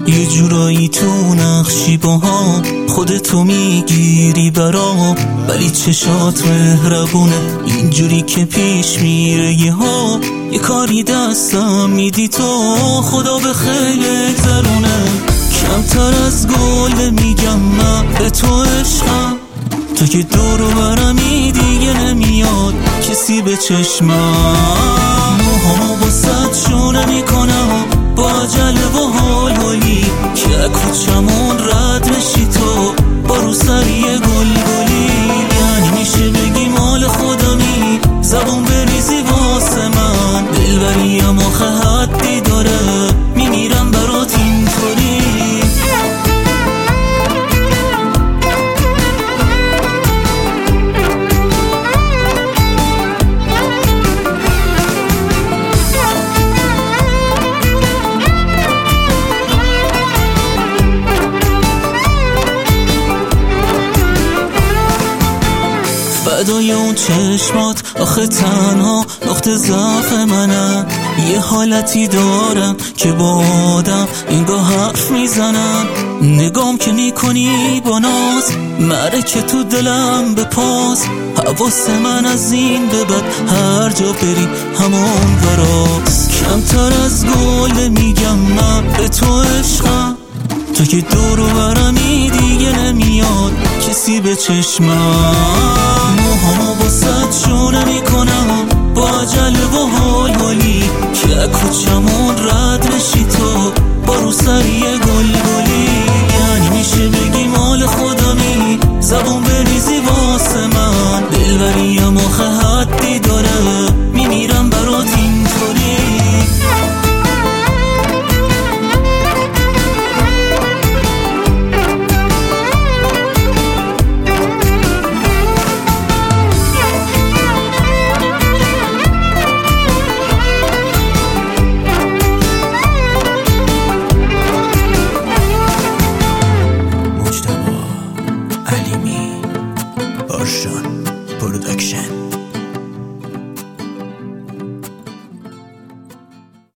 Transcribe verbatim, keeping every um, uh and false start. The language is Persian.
یه جورایی تو نقشی با هم خودتو میگیری برام، ولی چشات مهربونه اینجوری که پیش میره یه ها. یه کاری دستم میدی تو خدا به خیلی بگذرونه. کمتر از گل میگم من به تو عشقم، تو که دورو برمی دیگه نمیاد کسی به چشمم. موهامو با صد شونه میکنم با عجله و حال حالی که کوچمون رد بشی تو با رو سری گل گلی. یعنی میشه بگی مال خودمی زبون بریزی واسه من، دلبریم آخه حدی داره میمیرم برات اینطوری. فدای اون چشمات آخه تنها نقطه ضعف منم. یه حالتی دارم که با آدم اینگاه حرف میزنم. نگام که میکنی با ناز مره که تو دلم به پاس. حواس من از این به بعد هر جا بری همون براست. کمتر از گل میگم من به تو عشقم، تو که دورو برمی دیگه نمیاد کسی به چشمم. موهامو با صد شونه میکنم با عجله و حال حالی که کوچمون رد بشی تو با رو سری گل گلی. یعنی میشه بگی مال خودمی زبون بریزی واسه من، دلبریم آخه حدی داره میمیرم برات اینطوری. علیمی بارشان پروداکشن.